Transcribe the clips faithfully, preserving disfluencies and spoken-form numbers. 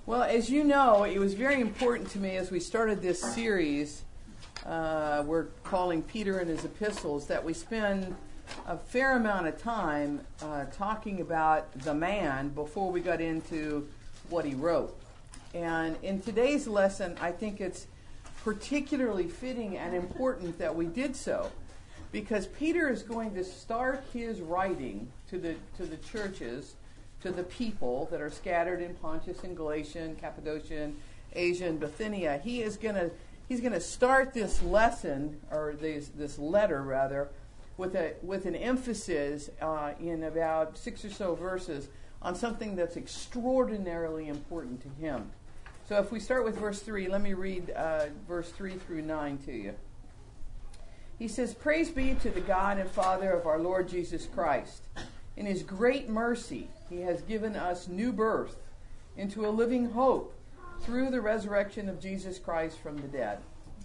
Well, as you know, it was very important to me as we started this series, uh, we're calling Peter and his epistles, that we spend a fair amount of time uh, talking about the man before we got into what he wrote. And in today's lesson, I think it's particularly fitting and important that we did so, because Peter is going to start his writing to the to the churches, to the people that are scattered in Pontus and Galatia and Cappadocia and Asia and Bithynia. He is going to he's going to start this lesson, or this this letter rather, with a with an emphasis uh, in about six or so verses on something that's extraordinarily important to him. So if we start with verse three, let me read uh, verse three through nine to you. He says, "Praise be to the God and Father of our Lord Jesus Christ. In his great mercy, he has given us new birth into a living hope through the resurrection of Jesus Christ from the dead.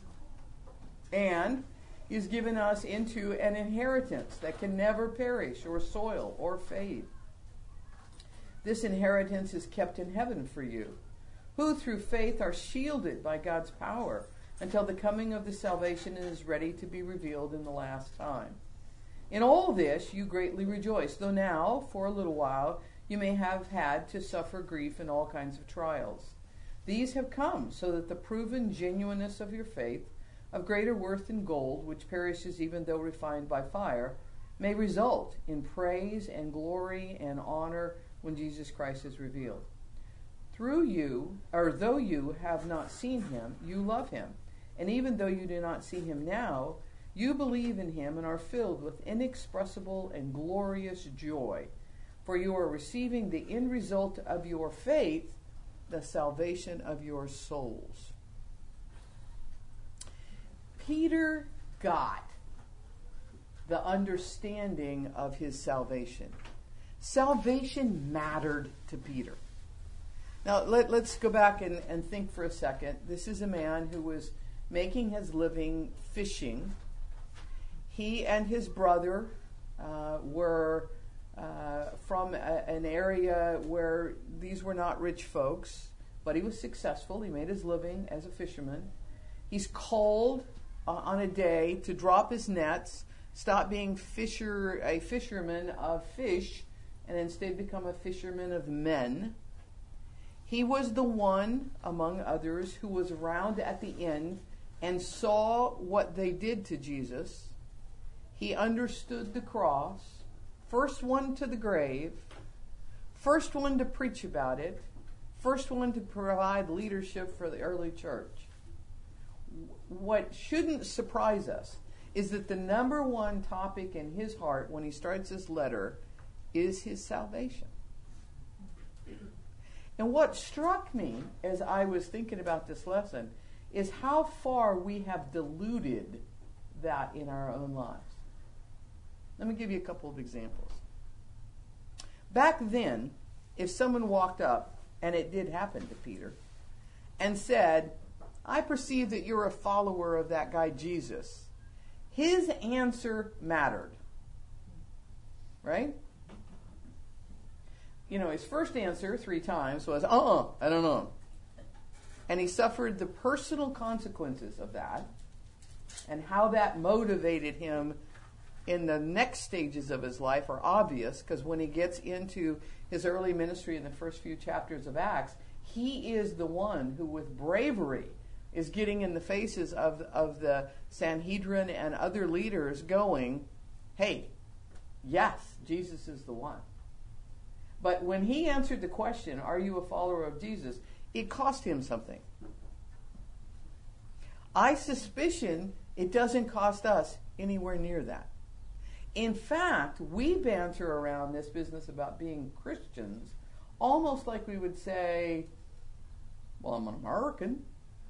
And he has given us into an inheritance that can never perish or soil or fade. This inheritance is kept in heaven for you, who through faith are shielded by God's power until the coming of the salvation is ready to be revealed in the last time. In all this you greatly rejoice, though now, for a little while, you may have had to suffer grief in all kinds of trials. These have come so that the proven genuineness of your faith, of greater worth than gold, which perishes even though refined by fire, may result in praise and glory and honor when Jesus Christ is revealed. Through you, or though you have not seen him, you love him. And even though you do not see him now, you believe in him and are filled with inexpressible and glorious joy, for you are receiving the end result of your faith, the salvation of your souls." Peter got the understanding of his salvation. Salvation mattered to Peter. Now, let, let's go back and, and think for a second. This is a man who was making his living fishing. He and his brother uh, were uh, from a, an area where these were not rich folks, but he was successful. He made his living as a fisherman. He's called uh, on a day to drop his nets, stop being fisher a fisherman of fish, and instead become a fisherman of men. He was the one, among others, who was around at the end and saw what they did to Jesus. He understood the cross, first one to the grave, first one to preach about it, first one to provide leadership for the early church. What shouldn't surprise us is that the number one topic in his heart when he starts his letter is his salvation. And what struck me as I was thinking about this lesson is how far we have diluted that in our own lives. Let me give you a couple of examples. Back then, if someone walked up, and it did happen to Peter, and said, "I perceive that you're a follower of that guy Jesus," his answer mattered. Right? You know, his first answer three times was, uh-uh, I don't know. And he suffered the personal consequences of that, and how that motivated him in the next stages of his life are obvious, because when he gets into his early ministry in the first few chapters of Acts, he is the one who with bravery is getting in the faces of, of the Sanhedrin and other leaders going, hey, yes, Jesus is the one. But when he answered the question, are you a follower of Jesus, it cost him something. I suspicion it doesn't cost us anywhere near that. In fact, we banter around this business about being Christians almost like we would say, well, I'm an American.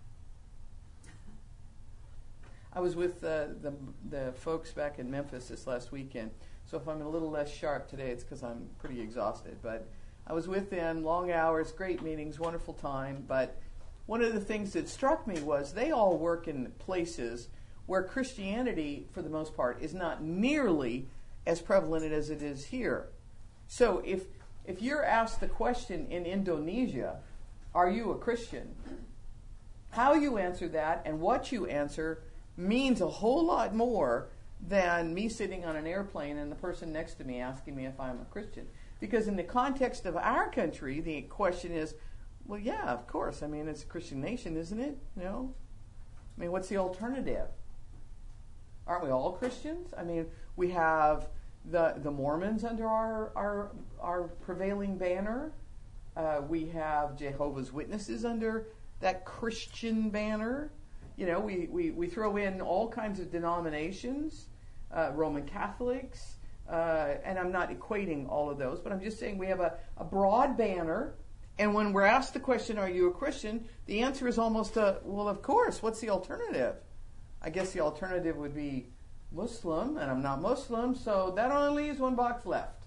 I was with uh, the, the folks back in Memphis this last weekend. So if I'm a little less sharp today, it's because I'm pretty exhausted. But I was with them, long hours, great meetings, wonderful time. But one of the things that struck me was they all work in places where Christianity, for the most part, is not nearly as prevalent as it is here. So if if you're asked the question in Indonesia, are you a Christian? How you answer that and what you answer means a whole lot more than me sitting on an airplane and the person next to me asking me if I'm a Christian. Because in the context of our country, the question is, well, yeah, of course. I mean, it's a Christian nation, isn't it? You know? I mean, what's the alternative? Aren't we all Christians? I mean, we have the the Mormons under our our, our prevailing banner. Uh, we have Jehovah's Witnesses under that Christian banner. You know, we, we, we throw in all kinds of denominations, uh, Roman Catholics, uh, and I'm not equating all of those, but I'm just saying we have a, a broad banner, and when we're asked the question, are you a Christian, the answer is almost a, well, of course, what's the alternative? I guess the alternative would be Muslim, and I'm not Muslim, so that only leaves one box left.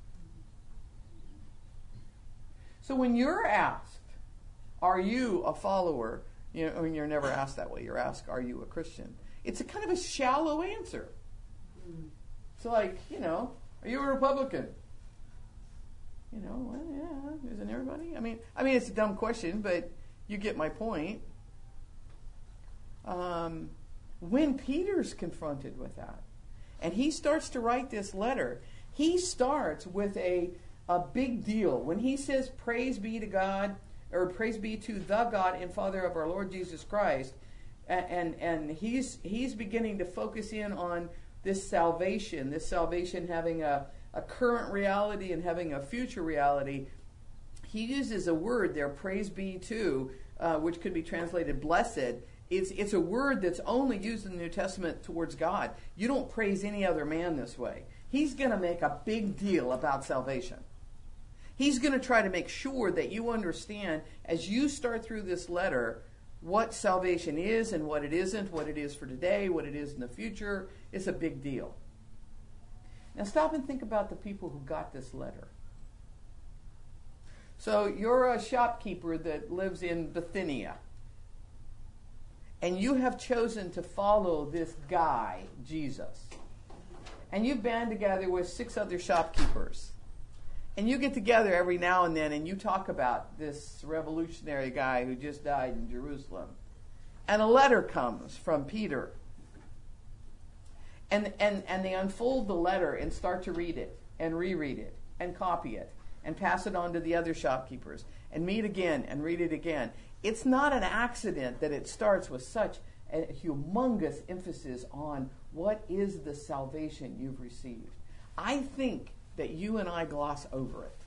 So when you're asked, are you a follower? You know, I mean, you're never asked that way. You're asked, are you a Christian? It's a kind of a shallow answer. It's like, you know, are you a Republican? You know, well, yeah, isn't everybody? I mean, I mean, it's a dumb question, but you get my point. Um, when Peter's confronted with that, and he starts to write this letter, he starts with a a big deal. When he says, praise be to God, or praise be to the God and Father of our Lord Jesus Christ, and, and, and he's he's beginning to focus in on this salvation, this salvation having a, a current reality and having a future reality. He uses a word there, praise be to, uh, which could be translated blessed. It's, it's a word that's only used in the New Testament towards God. You don't praise any other man this way. He's going to make a big deal about salvation. He's going to try to make sure that you understand, as you start through this letter, what salvation is and what it isn't, what it is for today, what it is in the future. It's a big deal. Now stop and think about the people who got this letter. So you're a shopkeeper that lives in Bithynia, and you have chosen to follow this guy, Jesus. And you band together with six other shopkeepers. And you get together every now and then and you talk about this revolutionary guy who just died in Jerusalem. And a letter comes from Peter. And, and, and they unfold the letter and start to read it and reread it and copy it and pass it on to the other shopkeepers and meet again and read it again. It's not an accident that it starts with such a humongous emphasis on what is the salvation you've received. I think that you and I gloss over it.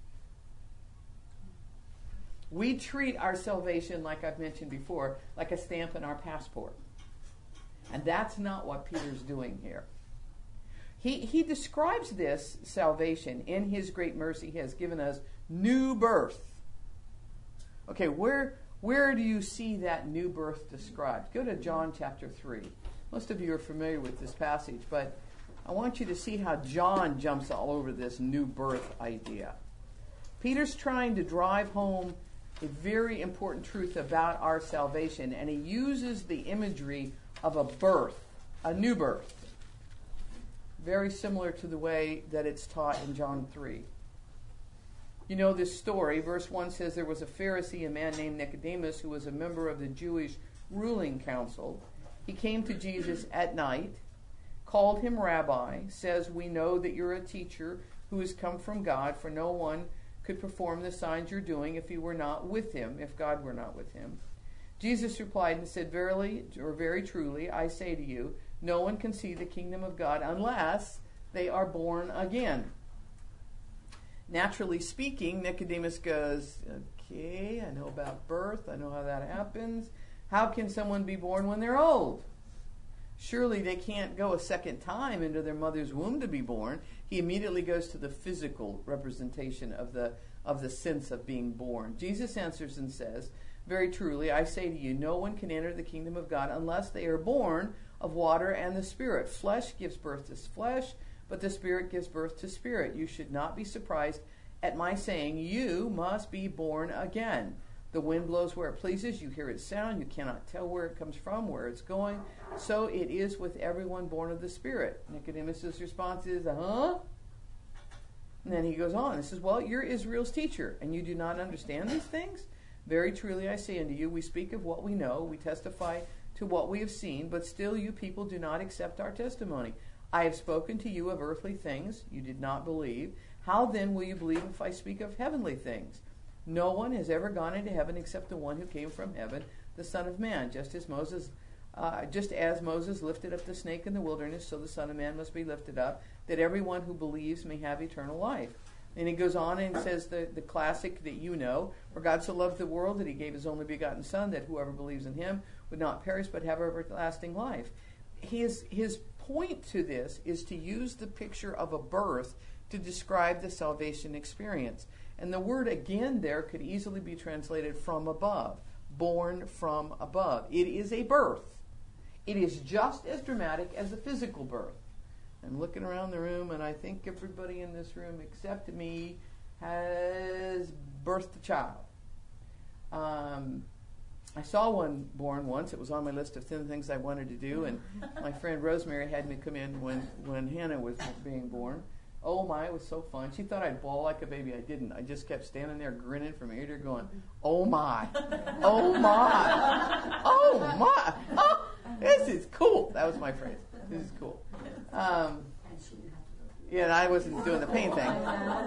We treat our salvation, like I've mentioned before, like a stamp in our passport. And that's not what Peter's doing here. He, he describes this salvation. In his great mercy, he has given us new birth. Okay, where, where do you see that new birth described? Go to John chapter three. Most of you are familiar with this passage, but I want you to see how John jumps all over this new birth idea. Peter's trying to drive home a very important truth about our salvation, and he uses the imagery of a birth, a new birth, very similar to the way that it's taught in John three. You know this story. Verse one says, there was a Pharisee, a man named Nicodemus, who was a member of the Jewish ruling council. He came to Jesus at night, called him Rabbi, says, we know that you're a teacher who has come from God, for no one could perform the signs you're doing if he were not with him, if God were not with him. Jesus replied and said, verily, or very truly, I say to you, no one can see the kingdom of God unless they are born again. Naturally speaking, Nicodemus goes, okay, I know about birth, I know how that happens. How can someone be born when they're old? Surely they can't go a second time into their mother's womb to be born. He immediately goes to the physical representation of the of the sense of being born. Jesus answers and says, very truly, I say to you, no one can enter the kingdom of God unless they are born of water and the Spirit. Flesh gives birth to flesh, but the Spirit gives birth to spirit. You should not be surprised at my saying, you must be born again. The wind blows where it pleases. You hear its sound. You cannot tell where it comes from, where it's going. So it is with everyone born of the Spirit. Nicodemus' response is, huh? And then he goes on and says, well, you're Israel's teacher, and you do not understand these things? Very truly I say unto you, we speak of what we know, we testify to what we have seen, but still you people do not accept our testimony. I have spoken to you of earthly things, you did not believe. How then will you believe if I speak of heavenly things? No one has ever gone into heaven except the one who came from heaven, the Son of Man. Just as Moses, uh, just as Moses lifted up the snake in the wilderness, so the Son of Man must be lifted up, that everyone who believes may have eternal life. And he goes on and says the, the classic that you know, for God so loved the world that he gave his only begotten Son, that whoever believes in him would not perish but have everlasting life. His, his point to this is to use the picture of a birth to describe the salvation experience. And the word again there could easily be translated from above, born from above. It is a birth. It is just as dramatic as a physical birth. I'm looking around the room, and I think everybody in this room except me has birthed a child. Um, I saw one born once. It was on my list of ten things I wanted to do, and my friend Rosemary had me come in when, when Hannah was being born. Oh my, it was so fun. She thought I'd bawl like a baby. I didn't. I just kept standing there grinning from ear to ear going, oh my, oh my, oh my, oh, this is cool. That was my phrase. This is cool. Um, yeah, and I wasn't doing the pain thing.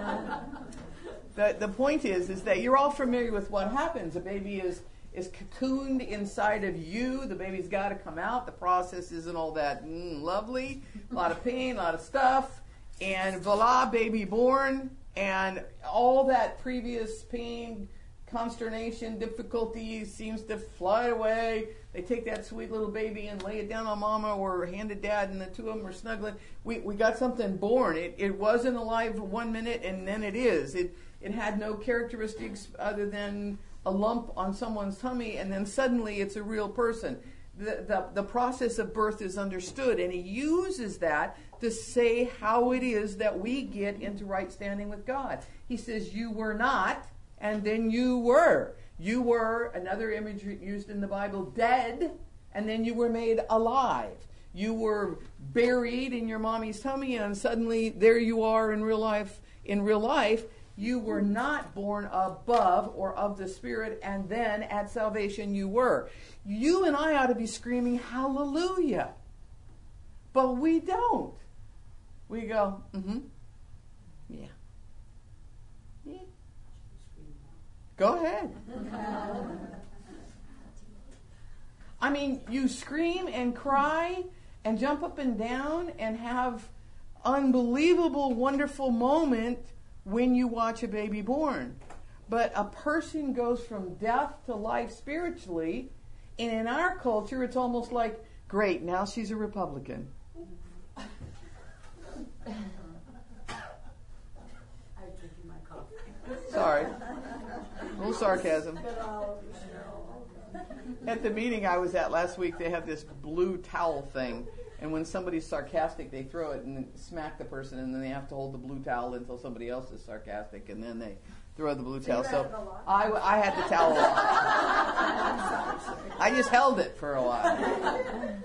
The, the point is, is that you're all familiar with what happens. A baby is, is cocooned inside of you. The baby's got to come out. The process isn't all that mm, lovely. A lot of pain, a lot of stuff. And voila, baby born. And all that previous pain, consternation, difficulty seems to fly away. They take that sweet little baby and lay it down on mama or hand it dad, and the two of them are snuggling. We we got something born. It it wasn't alive for one minute, and then it is. It it had no characteristics other than a lump on someone's tummy, and then suddenly it's a real person. The, the, the process of birth is understood, and he uses that to say how it is that we get into right standing with God. He says, you were not, and then you were. You were, another image used in the Bible, dead, and then you were made alive. You were buried in your mommy's tummy, and suddenly there you are in real life. In real life, you were not born above or of the Spirit, and then at salvation you were. You and I ought to be screaming hallelujah. But we don't. We go, mm-hmm, yeah. Yeah. Go ahead. I mean, you scream and cry and jump up and down and have unbelievable, wonderful moment when you watch a baby born. But a person goes from death to life spiritually, and in our culture, it's almost like, great, now she's a Republican. Sorry. A little sarcasm. At the meeting I was at last week, they have this blue towel thing. And when somebody's sarcastic, they throw it and then smack the person, and then they have to hold the blue towel until somebody else is sarcastic, and then they throw the blue towel. So I, I had the towel on. I just held it for a while.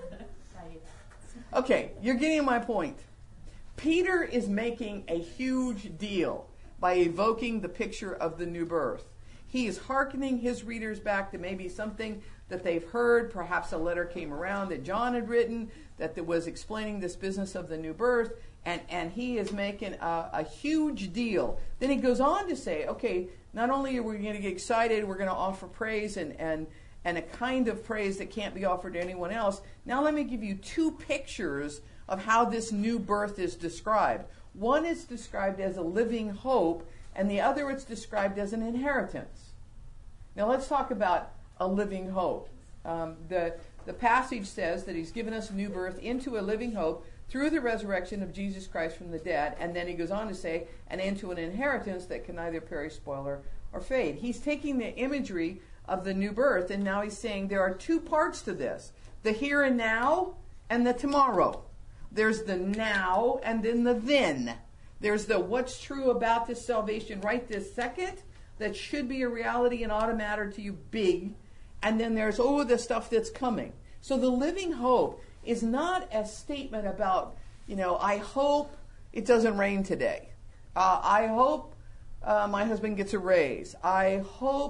Okay, you're getting my point. Peter is making a huge deal by evoking the picture of the new birth. He is hearkening his readers back to maybe something that they've heard. Perhaps a letter came around that John had written that was explaining this business of the new birth, and, and he is making a, a huge deal. Then he goes on to say, okay, not only are we going to get excited, we're going to offer praise and, and, and a kind of praise that can't be offered to anyone else. Now let me give you two pictures of how this new birth is described. One is described as a living hope, and the other is described as an inheritance. Now let's talk about a living hope. Um, the, the passage says that he's given us a new birth into a living hope through the resurrection of Jesus Christ from the dead, and then he goes on to say, and into an inheritance that can neither perish, spoil, or, or fade. He's taking the imagery of the new birth, and now he's saying there are two parts to this, the here and now and the tomorrow. There's the now and then the then. There's the what's true about this salvation right this second that should be a reality and ought to matter to you big. And then there's, oh, the stuff that's coming. So the living hope is not a statement about, you know, I hope it doesn't rain today. Uh, I hope uh, my husband gets a raise. I hope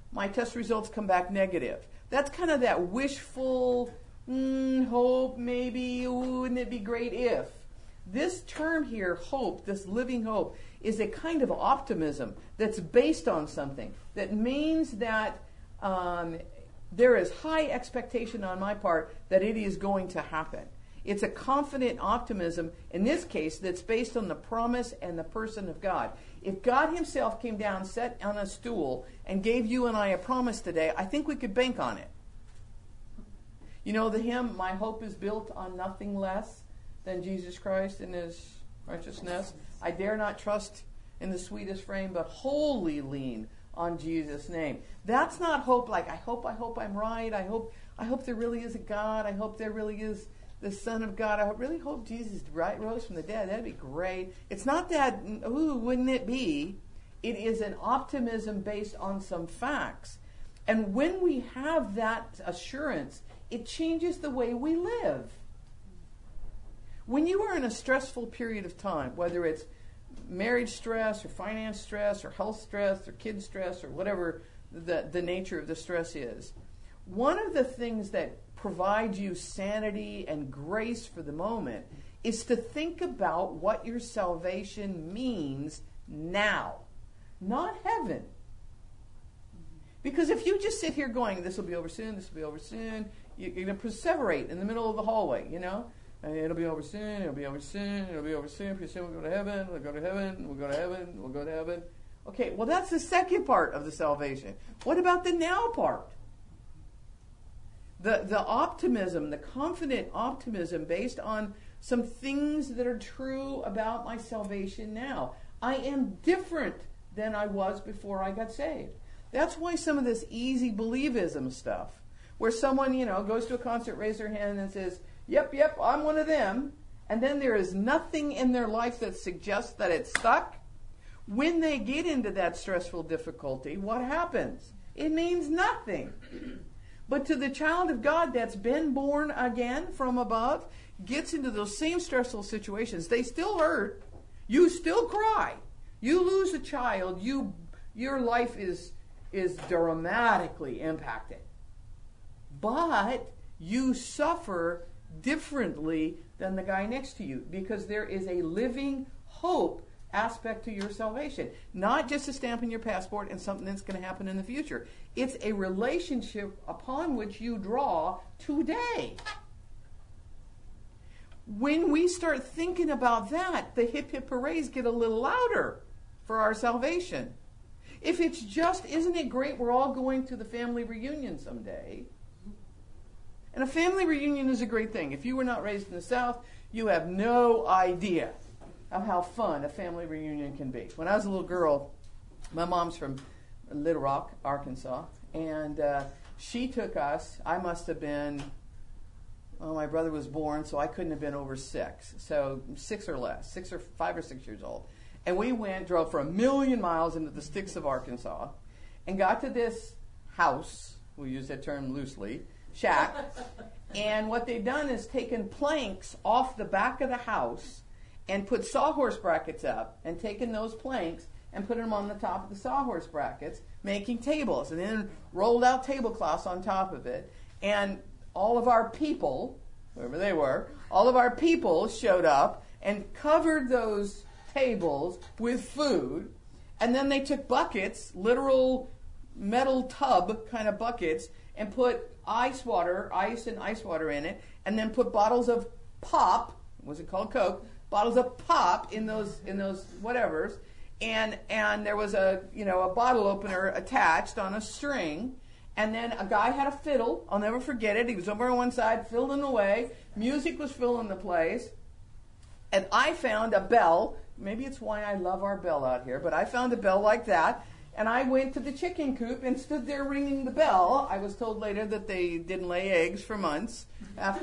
my test results come back negative. That's kind of that wishful, mm, hope, maybe, ooh, wouldn't it be great if. This term here, hope, this living hope, is a kind of optimism that's based on something. That means that um, there is high expectation on my part that it is going to happen. It's a confident optimism, in this case, that's based on the promise and the person of God. If God himself came down, sat on a stool, and gave you and I a promise today, I think we could bank on it. You know the hymn, "My hope is built on nothing less than Jesus Christ and his righteousness. I dare not trust in the sweetest frame, but wholly lean on Jesus' name." That's not hope like, I hope, I hope I'm right. I hope, I hope there really is a God. I hope there really is the Son of God. I really hope Jesus right rose from the dead. That'd be great. It's not that, ooh, wouldn't it be? It is an optimism based on some facts. And when we have that assurance, it changes the way we live. When you are in a stressful period of time, whether it's marriage stress or finance stress or health stress or kid stress or whatever the, the nature of the stress is, one of the things that provides you sanity and grace for the moment is to think about what your salvation means now, not heaven. Because if you just sit here going, this will be over soon, this will be over soon, you're going to perseverate in the middle of the hallway, you know? And it'll be over soon, it'll be over soon, it'll be over soon, pretty soon we'll go to heaven, we'll go to heaven, we'll go to heaven, we'll go to heaven. Okay, well that's the second part of the salvation. What about the now part? The the optimism, the confident optimism based on some things that are true about my salvation now. I am different than I was before I got saved. That's why some of this easy believism stuff, where someone, you know, goes to a concert, raises their hand and says, yep, yep, I'm one of them, and then there is nothing in their life that suggests that it's stuck. When they get into that stressful difficulty, what happens? It means nothing. But to the child of God that's been born again from above, gets into those same stressful situations, they still hurt. You still cry. You lose a child, you your life is is dramatically impacted. But you suffer differently than the guy next to you because there is a living hope aspect to your salvation. Not just a stamp in your passport and something that's going to happen in the future. It's a relationship upon which you draw today. When we start thinking about that, the hip hip hoorays get a little louder for our salvation. If it's just, isn't it great we're all going to the family reunion someday? And a family reunion is a great thing. If you were not raised in the South, you have no idea of how fun a family reunion can be. When I was a little girl, my mom's from Little Rock, Arkansas, and uh, she took us, I must have been, well, my brother was born, so I couldn't have been over six. So six or less, six or five or six years old. And we went, drove for a million miles into the sticks of Arkansas, and got to this house, we use that term loosely, shack, and what they've done is taken planks off the back of the house and put sawhorse brackets up, and taken those planks and put them on the top of the sawhorse brackets, making tables, and then rolled out tablecloths on top of it. And all of our people, whoever they were, all of our people showed up and covered those tables with food, and then they took buckets, literal metal tub kind of buckets, and put ice water, ice and ice water in it, and then put bottles of pop, was it called Coke? Bottles of pop in those in those whatevers, and and there was a you know a bottle opener attached on a string, and then a guy had a fiddle. I'll never forget it. He was over on one side, fiddling away. Music was filling the place, and I found a bell. Maybe it's why I love our bell out here, but I found a bell like that. And I went to the chicken coop and stood there ringing the bell. I was told later that they didn't lay eggs for months after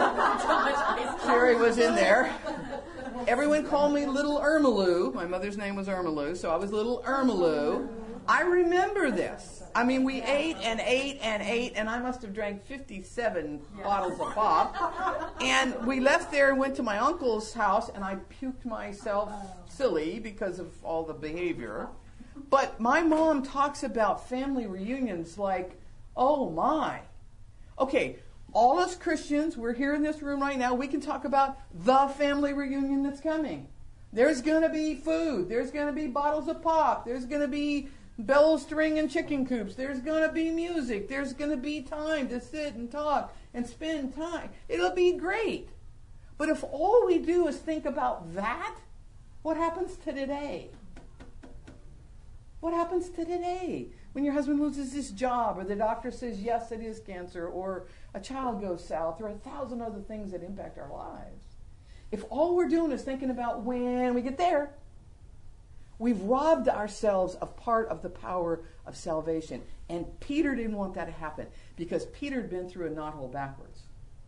Sherry was in there. Everyone called me Little Irmaloo. My mother's name was Irmaloo, so I was Little Irmaloo. I remember this. I mean, we ate and ate and ate, and I must have drank fifty-seven yeah. bottles of pop. And we left there and went to my uncle's house, and I puked myself silly because of all the behavior. But my mom talks about family reunions like, oh my. Okay, all us Christians, we're here in this room right now, we can talk about the family reunion that's coming. There's going to be food. There's going to be bottles of pop. There's going to be bells to ring and chicken coops. There's going to be music. There's going to be time to sit and talk and spend time. It'll be great. But if all we do is think about that, what happens to today? What happens to today? When your husband loses his job, or the doctor says, yes, it is cancer, or a child goes south, or a thousand other things that impact our lives. If all we're doing is thinking about when we get there, we've robbed ourselves of part of the power of salvation. And Peter didn't want that to happen, because Peter had been through a knothole backwards.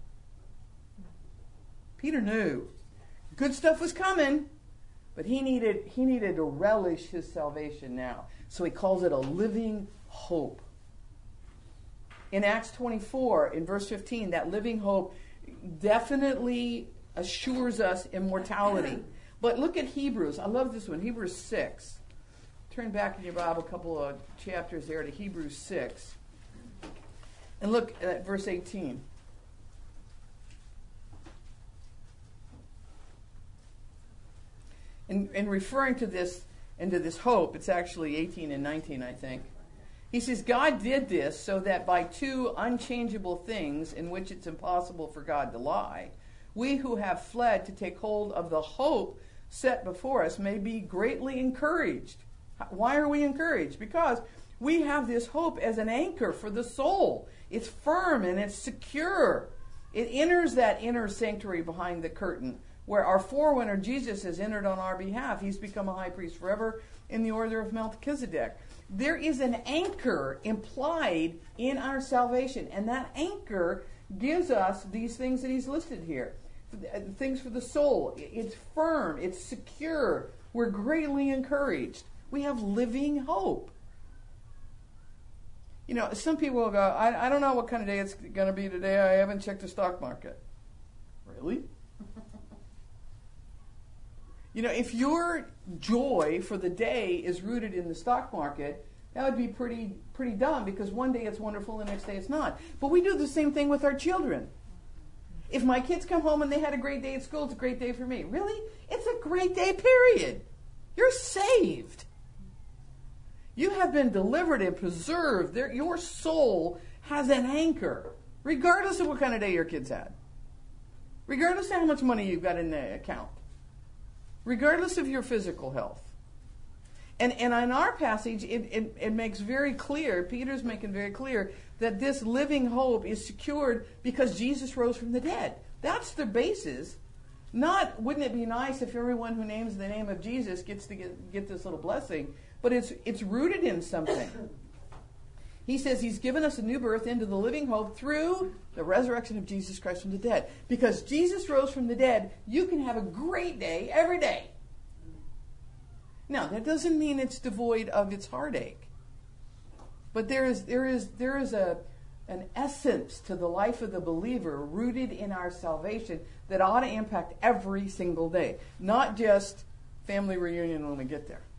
Peter knew good stuff was coming, but he needed, he needed to relish his salvation now. So he calls it a living hope. In Acts twenty-four, in verse fifteen, that living hope definitely assures us immortality. But look at Hebrews. I love this one, Hebrews six. Turn back in your Bible a couple of chapters there to Hebrews six. And look at verse eighteen. In, in referring to this, into this hope, it's actually eighteen and nineteen, I think. He says, God did this so that by two unchangeable things in which it's impossible for God to lie, we who have fled to take hold of the hope set before us may be greatly encouraged. Why are we encouraged? Because we have this hope as an anchor for the soul. It's firm and it's secure. It enters that inner sanctuary behind the curtain, where our forerunner Jesus has entered on our behalf. He's become a high priest forever in the order of Melchizedek. There is an anchor implied in our salvation, and that anchor gives us these things that he's listed here. Things for the soul. It's firm. It's secure. We're greatly encouraged. We have living hope. You know, some people will go, I, I don't know what kind of day it's going to be today. I haven't checked the stock market. Really? You know, if your joy for the day is rooted in the stock market, that would be pretty pretty dumb, because one day it's wonderful, the next day it's not. But we do the same thing with our children. If my kids come home and they had a great day at school, it's a great day for me. Really? It's a great day, period. You're saved. You have been delivered and preserved. There, your soul has an anchor, regardless of what kind of day your kids had. Regardless of how much money you've got in the account. Regardless of your physical health. And, and in our passage, it, it, it makes very clear, Peter's making very clear, that this living hope is secured because Jesus rose from the dead. That's the basis. Not, wouldn't it be nice if everyone who names the name of Jesus gets to get, get this little blessing, but it's, it's rooted in something. He says he's given us a new birth into the living hope through the resurrection of Jesus Christ from the dead. Because Jesus rose from the dead, you can have a great day every day. Now, that doesn't mean it's devoid of its heartache. But there is there is there is a an essence to the life of the believer rooted in our salvation that ought to impact every single day, not just family reunion when we get there.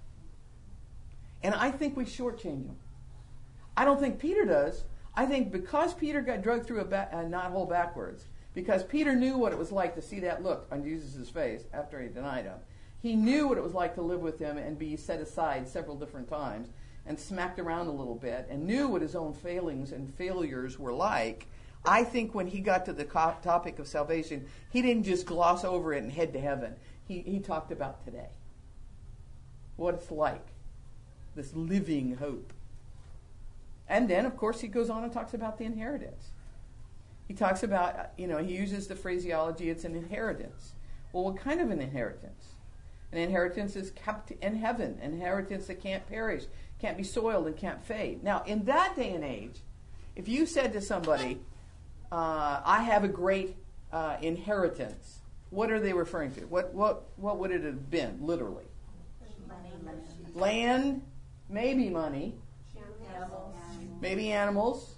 And I think we shortchange them. I don't think Peter does. I think because Peter got dragged through a, ba- a knothole backwards, because Peter knew what it was like to see that look on Jesus' face after he denied him. He knew what it was like to live with him and be set aside several different times and smacked around a little bit, and knew what his own failings and failures were like. I think when he got to the co- topic of salvation, he didn't just gloss over it and head to heaven. He, he talked about today. What it's like. This living hope. And then, of course, he goes on and talks about the inheritance. He talks about, you know, he uses the phraseology, it's an inheritance. Well, what kind of an inheritance? An inheritance is kept in heaven. An inheritance that can't perish, can't be soiled, and can't fade. Now, in that day and age, if you said to somebody, uh, I have a great uh, inheritance, what are they referring to? What, what, what would it have been, literally? Money, money. Land, maybe money. Animals. Maybe animals.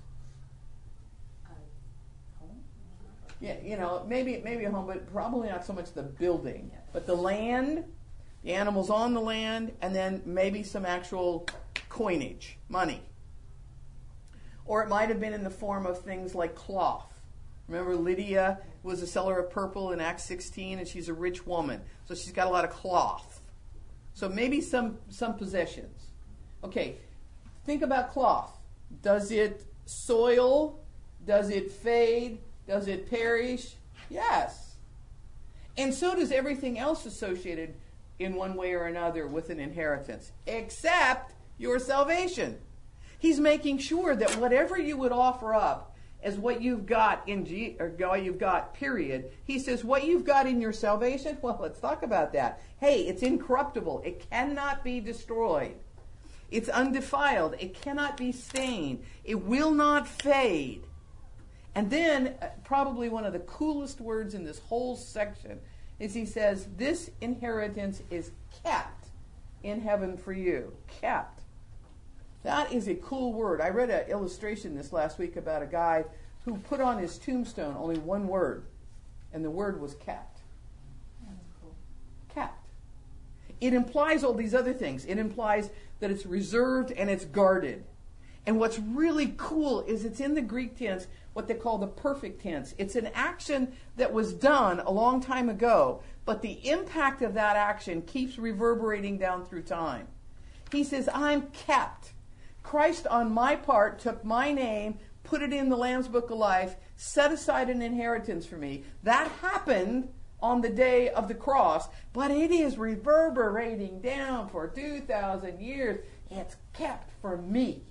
Yeah, you know, maybe maybe a home, but probably not so much the building. But the land, the animals on the land, and then maybe some actual coinage, money. Or it might have been in the form of things like cloth. Remember, Lydia was a seller of purple in Acts sixteen, and she's a rich woman. So she's got a lot of cloth. So maybe some, some possessions. Okay, think about cloth. Does it soil? Does it fade? Does it perish? Yes. And so does everything else associated in one way or another with an inheritance, except your salvation. He's making sure that whatever you would offer up as what you've got in G, or what you've got, period. He says, what you've got in your salvation, well, let's talk about that. Hey, it's incorruptible. It cannot be destroyed. It's undefiled. It cannot be stained. It will not fade. And then, uh, probably one of the coolest words in this whole section is he says, this inheritance is kept in heaven for you. Kept. That is a cool word. I read an illustration this last week about a guy who put on his tombstone only one word, and the word was kept. Cool. Kept. It implies all these other things. It implies that it's reserved and it's guarded. And what's really cool is it's in the Greek tense, what they call the perfect tense. It's an action that was done a long time ago, but the impact of that action keeps reverberating down through time. He says, I'm kept. Christ, on my part, took my name, put it in the Lamb's Book of Life, set aside an inheritance for me. That happened on the day of the cross, but it is reverberating down for two thousand years. It's kept for me.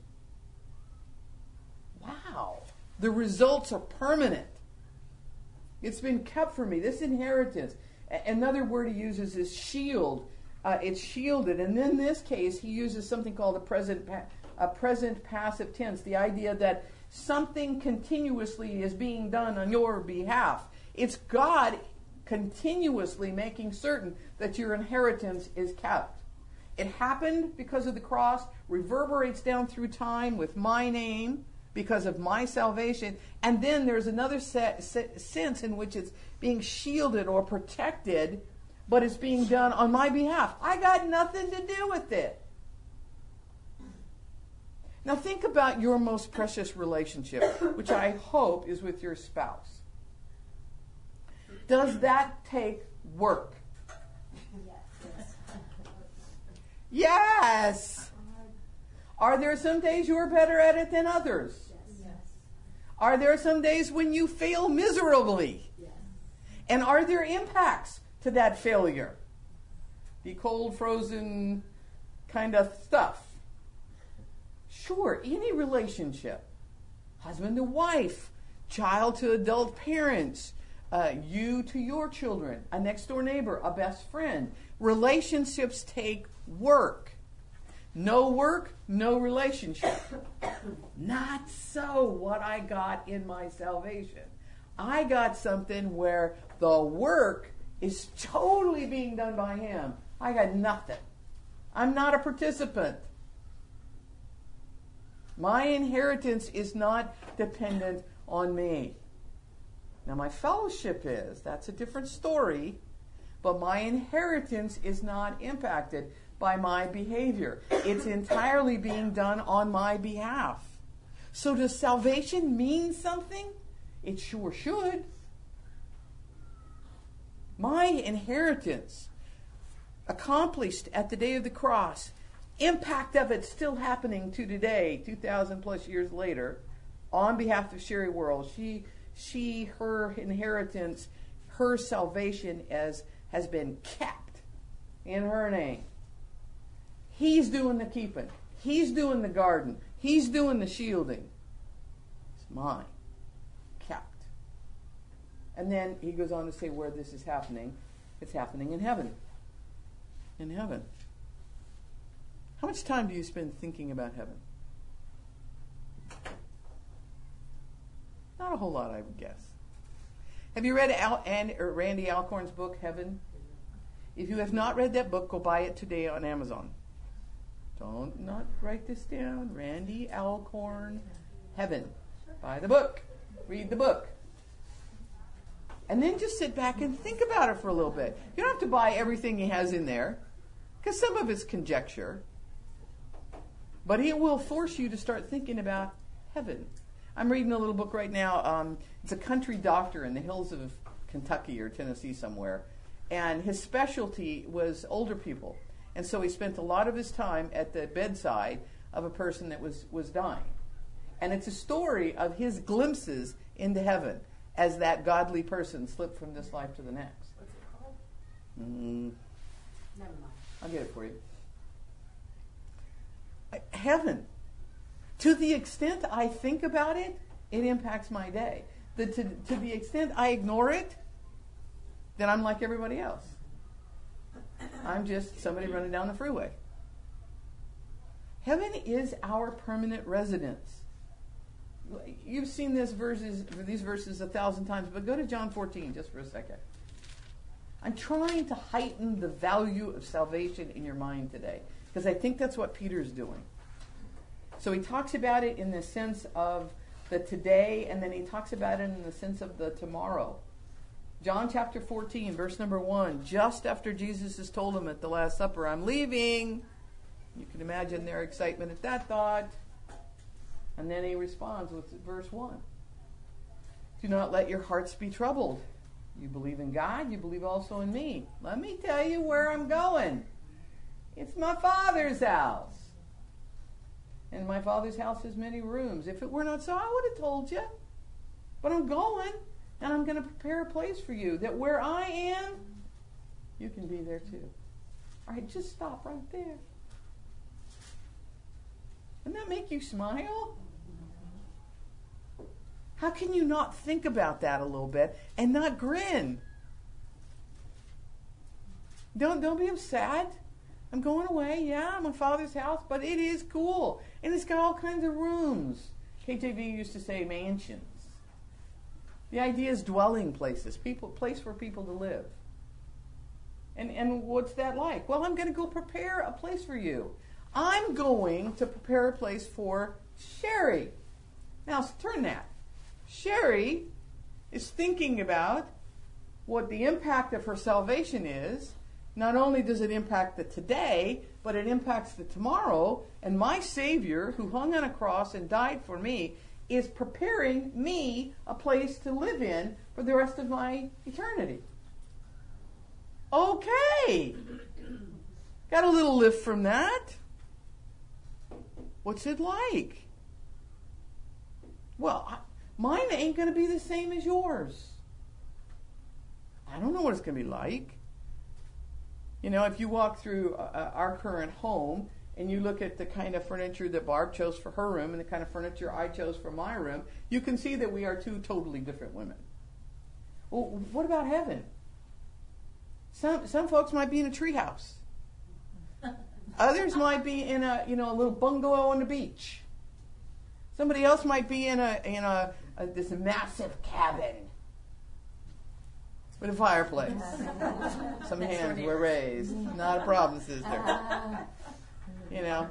Wow. The results are permanent. It's been kept for me. This inheritance. A- another word he uses is shield. Uh, it's shielded. And in this case, he uses something called a present pa- a present passive tense, the idea that something continuously is being done on your behalf. It's God continuously making certain that your inheritance is kept. It happened because of the cross, reverberates down through time with my name because of my salvation, and then there's another se- se- sense in which it's being shielded or protected, but it's being done on my behalf. I got nothing to do with it. Now think about your most precious relationship, which I hope is with your spouse. Does that take work? Yes. Yes. Are there some days you're better at it than others? Yes. Are there some days when you fail miserably? Yes. And are there impacts to that failure? The cold, frozen kind of stuff. Sure, any relationship, husband to wife, child to adult parents, uh, you to your children, a next door neighbor, a best friend. Relationships take work. No work, no relationship. Not so what I got in my salvation. I got something where the work is totally being done by him. I got nothing. I'm not a participant. My inheritance is not dependent on me. Now, my fellowship is. That's a different story. But my inheritance is not impacted by my behavior. It's entirely being done on my behalf. So does salvation mean something? It sure should. My inheritance, accomplished at the day of the cross, impact of it still happening to today, two thousand plus years later, on behalf of Sherry Worrell. She, she, her inheritance, her salvation as has been kept in her name. He's doing the keeping. He's doing the guarding. He's doing the shielding. It's mine. Kept. And then he goes on to say where this is happening. It's happening in heaven. In heaven. How much time do you spend thinking about heaven? Not a whole lot, I would guess. Have you read Al, and, or Randy Alcorn's book, Heaven? If you have not read that book, go buy it today on Amazon. Don't not write this down. Randy Alcorn, Heaven. Buy the book. Read the book. And then just sit back and think about it for a little bit. You don't have to buy everything he has in there. Because some of it's conjecture. But it will force you to start thinking about heaven. I'm reading a little book right now. Um, it's a country doctor in the hills of Kentucky or Tennessee somewhere. And his specialty was older people. And so he spent a lot of his time at the bedside of a person that was, was dying. And it's a story of his glimpses into heaven as that godly person slipped from this life to the next. What's it called? Mm, Never mind. I'll get it for you. Heaven. To the extent I think about it, it impacts my day. The, to, to the extent I ignore it, then I'm like everybody else. I'm just somebody running down the freeway. Heaven is our permanent residence. You've seen this verses, these verses a thousand times, but go to John fourteen just for a second. I'm trying to heighten the value of salvation in your mind today, because I think that's what Peter's doing. So he talks about it in the sense of the today, and then he talks about it in the sense of the tomorrow. John chapter fourteen, verse number one, just after Jesus has told them at the Last Supper, I'm leaving. You can imagine their excitement at that thought. And then he responds with verse one. Do not let your hearts be troubled. You believe in God, you believe also in me. Let me tell you where I'm going. It's my Father's house. And my Father's house has many rooms. If it were not so, I would have told you. But I'm going, and I'm going to prepare a place for you, that where I am, you can be there too. All right, just stop right there. Doesn't that make you smile? How can you not think about that a little bit and not grin? Don't, don't be upset. I'm going away, yeah, my Father's house, but it is cool. And it's got all kinds of rooms. K J V used to say mansions. The idea is dwelling places, people, place for people to live. And, and what's that like? Well, I'm going to go prepare a place for you. I'm going to prepare a place for Sherry. Now, turn that. Sherry is thinking about what the impact of her salvation is. Not only does it impact the today, but it impacts the tomorrow. And my Savior, who hung on a cross and died for me, is preparing me a place to live in for the rest of my eternity. Okay. Got a little lift from that. What's it like? Well, I, mine ain't going to be the same as yours. I don't know what it's going to be like. You know, if you walk through uh, our current home and you look at the kind of furniture that Barb chose for her room and the kind of furniture I chose for my room, you can see that we are two totally different women. Well, what about heaven? Some some folks might be in a treehouse. Others might be in a you know a little bungalow on the beach. Somebody else might be in a in a, a this massive cabin with a fireplace. Some hands were raised. Not a problem, sister. You know.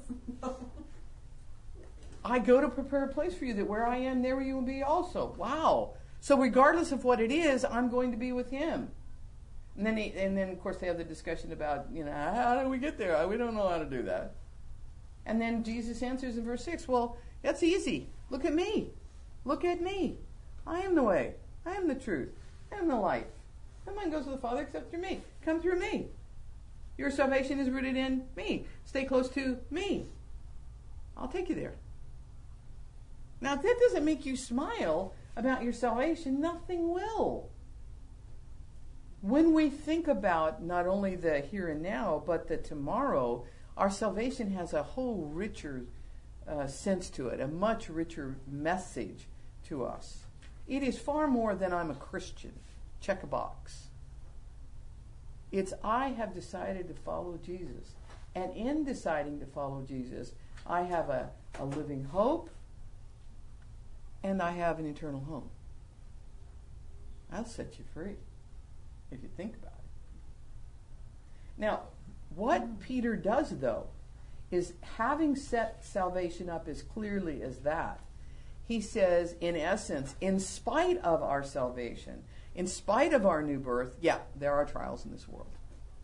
I go to prepare a place for you that where I am, there you will be also. Wow. So regardless of what it is, I'm going to be with him. And then, he, and then of course, they have the discussion about, you know, how do we get there? We don't know how to do that. And then Jesus answers in verse six, well, that's easy. Look at me. Look at me. I am the way. I am the truth. I am the life. No one goes to the Father except through me. Come through me. Your salvation is rooted in me. Stay close to me. I'll take you there. Now, if that doesn't make you smile about your salvation, nothing will. When we think about not only the here and now, but the tomorrow, our salvation has a whole richer uh, sense to it, a much richer message to us. It is far more than I'm a Christian. Check a box. It's I have decided to follow Jesus. And in deciding to follow Jesus, I have a, a living hope and I have an eternal home. I'll set you free if you think about it. Now, what Peter does, though, is having set salvation up as clearly as that, he says, in essence, in spite of our salvation, in spite of our new birth, yeah, there are trials in this world.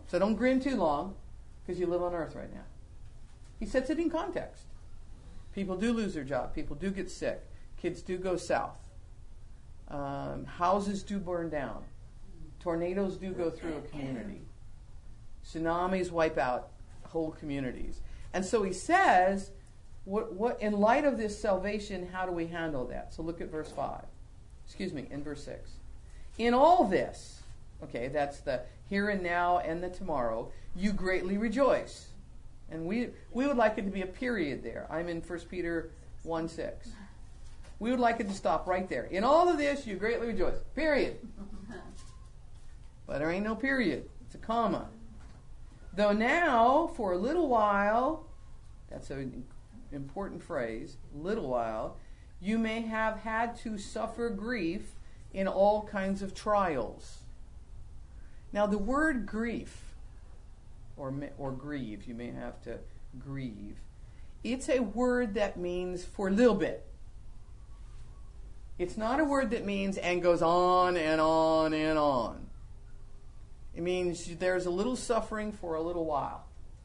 So don't grin too long because you live on earth right now. He sets it in context. People do lose their job. People do get sick. Kids do go south. Um, houses do burn down. Tornadoes do go through a community. Tsunamis wipe out whole communities. And so he says, what, what, in light of this salvation, how do we handle that? So look at verse five. Excuse me, in verse six. In all this, okay, that's the here and now and the tomorrow, you greatly rejoice. And we we would like it to be a period there. I'm in First Peter one six. We would like it to stop right there. In all of this, you greatly rejoice. Period. But there ain't no period. It's a comma. Though now, for a little while, that's an important phrase, little while, you may have had to suffer grief in all kinds of trials. Now, the word grief, or or grieve, you may have to grieve, it's a word that means for a little bit. It's not a word that means and goes on and on and on. It means there's a little suffering for a little while.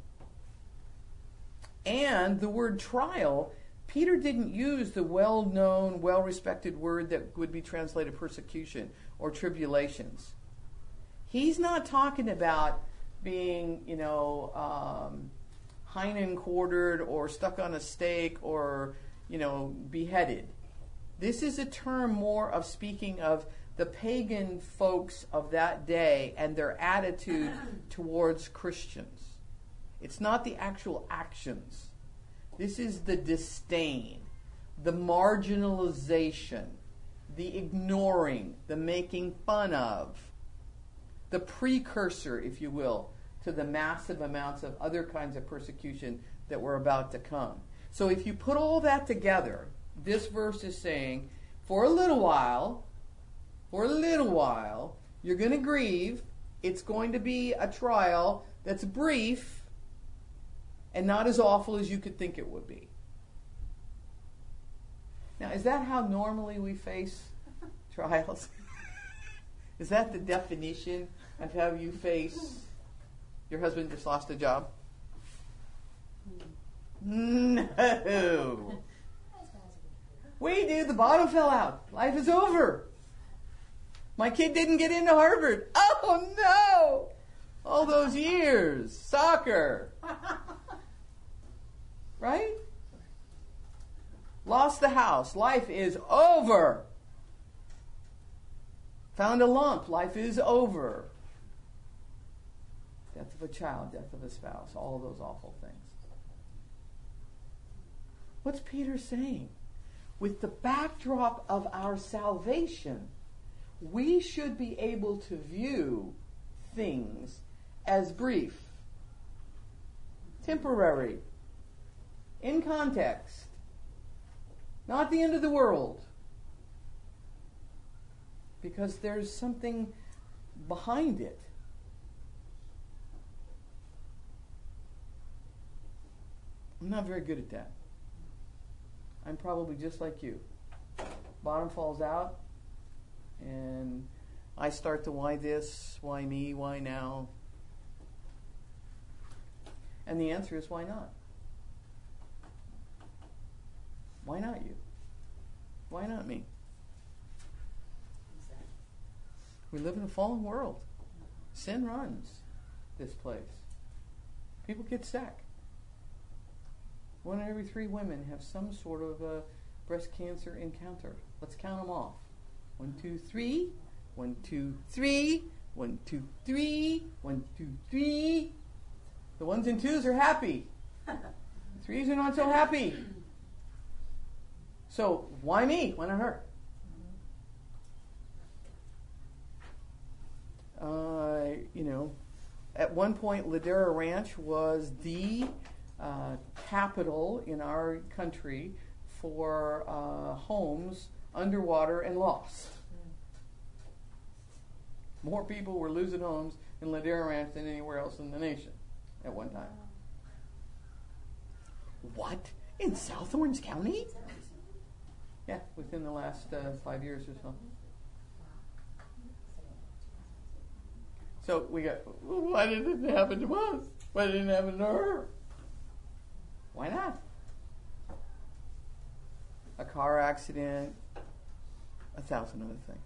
And the word trial, Peter didn't use the well-known, well-respected word that would be translated persecution or tribulations. He's not talking about being, you know, um, hind-quartered or stuck on a stake or, you know, beheaded. This is a term more of speaking of the pagan folks of that day and their attitude towards Christians. It's not the actual actions. This is the disdain, the marginalization, the ignoring, the making fun of, the precursor, if you will, to the massive amounts of other kinds of persecution that were about to come. So if you put all that together, this verse is saying, for a little while, for a little while, you're going to grieve. It's going to be a trial that's brief and not as awful as you could think it would be. Now, is that how normally we face trials? Is that the definition of how you face your husband just lost a job? No. We do. The bottom fell out. Life is over. My kid didn't get into Harvard. Oh, no. All those years. Soccer. Right? Lost the house. Life is over. Found a lump. Life is over. Death of a child. Death of a spouse. All of those awful things. What's Peter saying? With the backdrop of our salvation, we should be able to view things as brief, temporary, in context, not the end of the world, because there's something behind it. I'm not very good at that. I'm probably just like you. Bottom falls out, and I start to why this, why me, why now? And the answer is why not? Why not you? Why not me? We live in a fallen world. Sin runs this place. People get sick. One in every three women have some sort of a breast cancer encounter. Let's count them off. One, two, three. One, two, three. One, two, three. One, two, three. The ones and twos are happy. Threes are not so happy. So why me? Why not her? Uh, you know, at one point, Ladera Ranch was the uh, capital in our country for uh, homes underwater and lost. More people were losing homes in Ladera Ranch than anywhere else in the nation at one time. What? In South Orange County? Yeah, within the last uh, five years or so. So we got, well, why did it happen to us? Why didn't it happen to her? Why not? A car accident, a thousand other things.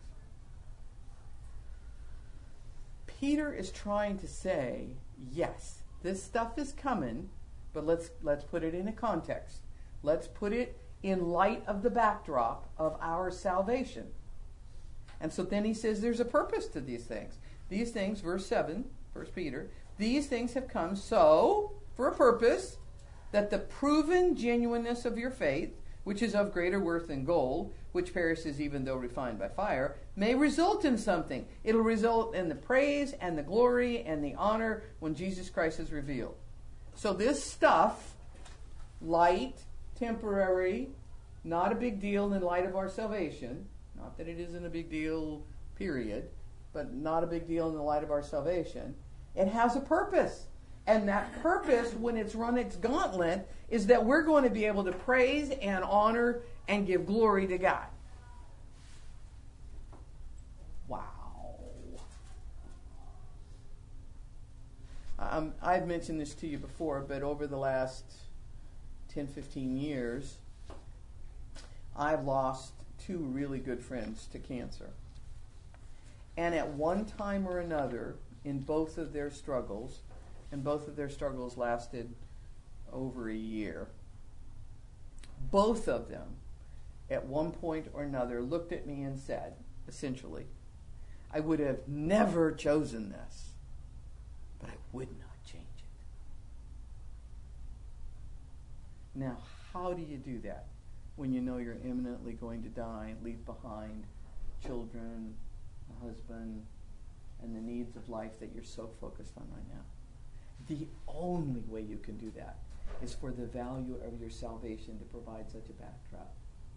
Peter is trying to say, yes, this stuff is coming, but let's let's put it in a context. Let's put it in light of the backdrop of our salvation. And so then he says there's a purpose to these things. These things, verse seven, First Peter, these things have come so, for a purpose, that the proven genuineness of your faith, which is of greater worth than gold, which perishes even though refined by fire, may result in something. It'll result in the praise and the glory and the honor when Jesus Christ is revealed. So this stuff, light, temporary, not a big deal in light of our salvation, not that it isn't a big deal, period, but not a big deal in the light of our salvation, it has a purpose. And that purpose, when it's run its gauntlet, is that we're going to be able to praise and honor and give glory to God. Wow. Um, I've mentioned this to you before, but over the last ten, fifteen years, I've lost two really good friends to cancer. And at one time or another, in both of their struggles, and both of their struggles lasted over a year, both of them, at one point or another, looked at me and said, essentially, I would have never chosen this, but I would not change it. Now, how do you do that when you know you're imminently going to die and leave behind children, a husband, and the needs of life that you're so focused on right now? The only way you can do that is for the value of your salvation to provide such a backdrop.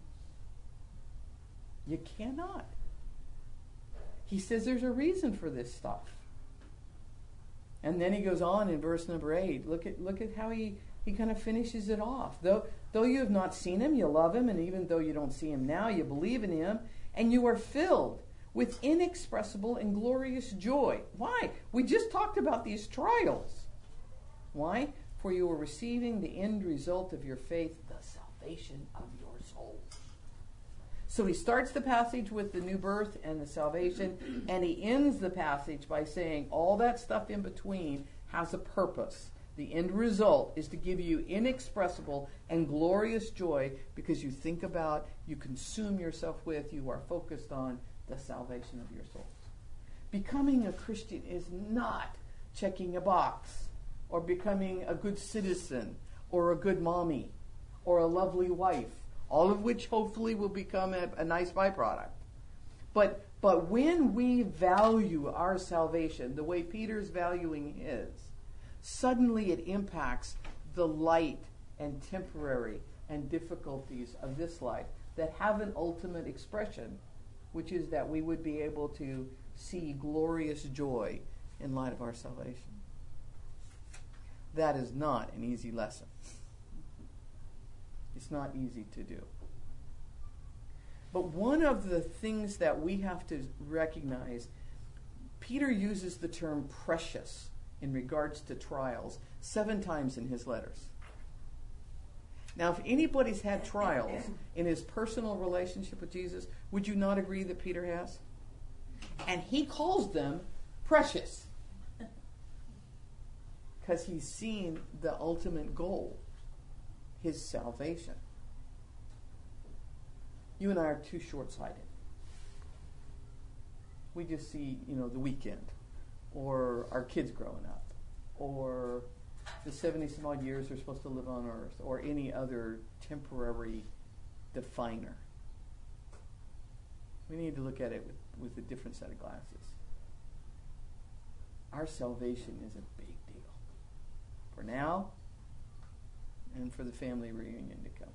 You cannot. He says there's a reason for this stuff. And then he goes on in verse number eight. Look at look at how he, he kind of finishes it off. Though though you have not seen him, you love him, and even though you don't see him now, you believe in him, and you are filled with inexpressible and glorious joy. Why? We just talked about these trials. Why? For you are receiving the end result of your faith, the salvation of your soul. So he starts the passage with the new birth and the salvation, and he ends the passage by saying all that stuff in between has a purpose. The end result is to give you inexpressible and glorious joy because you think about, you consume yourself with, you are focused on the salvation of your souls. Becoming a Christian is not checking a box or becoming a good citizen or a good mommy or a lovely wife, all of which hopefully will become a, a nice byproduct. But but when we value our salvation the way Peter's valuing his, suddenly it impacts the light and temporary and difficulties of this life that have an ultimate expression, which is that we would be able to see glorious joy in light of our salvation. That is not an easy lesson. It's not easy to do. But one of the things that we have to recognize, Peter uses the term precious in regards to trials seven times in his letters. Now, if anybody's had trials in his personal relationship with Jesus, would you not agree that Peter has? And he calls them precious because he's seen the ultimate goal, his salvation. You and I are too short-sighted. We just see, you know, the weekend, or our kids growing up, or the seventy-some odd years they're supposed to live on earth, or any other temporary definer. We need to look at it with, with a different set of glasses. Our salvation is a big deal. For now, and for the family reunion to come.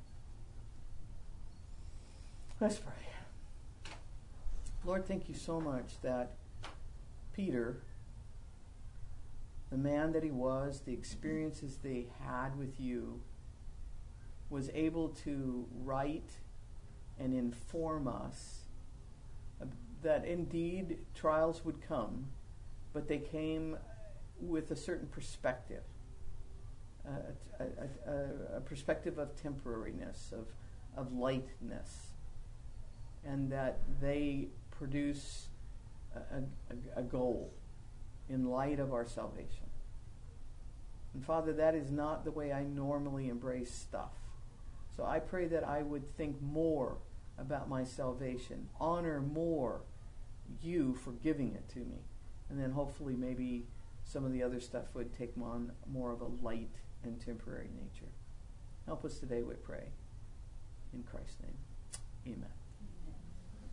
Let's pray. Lord, thank you so much that Peter, the man that he was, the experiences they had with you, was able to write and inform us that indeed trials would come, but they came with a certain perspective, uh, a, a, a, a perspective of temporariness, of, of lightness, and that they produce a, a, a goal in light of our salvation. And Father, that is not the way I normally embrace stuff. So I pray that I would think more about my salvation, honor more you for giving it to me, and then hopefully maybe some of the other stuff would take on more of a light and temporary nature. Help us today, we pray. In Christ's name, amen.